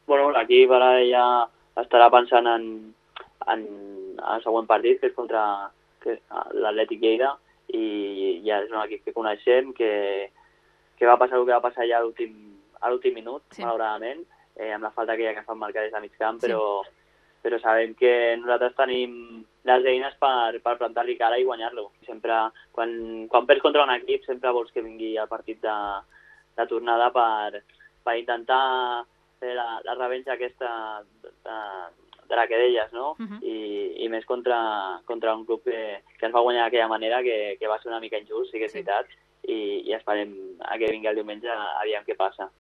Bueno, l'equip ara ja estarà pensant en el següent partit, que és contra l'Atlètic Lleida, i ja és un equip que coneixem, que va passar el que va passar ja a l'últim minut, Sí. malauradament, amb la falta aquella que fan marcar des de mig camp, Sí. però sabem que nosaltres tenim les eines per plantar-li cara i guanyar-lo. Sempre, quan perds contra un equip, sempre vols que vingui el partit de tornada per intentar fer la revenja aquesta de la que deies, no? I més contra un club que ens va guanyar d'aquella manera, que va ser una mica injust, sí que és veritat, i esperem a que vingui el diumenge, aviam què passa.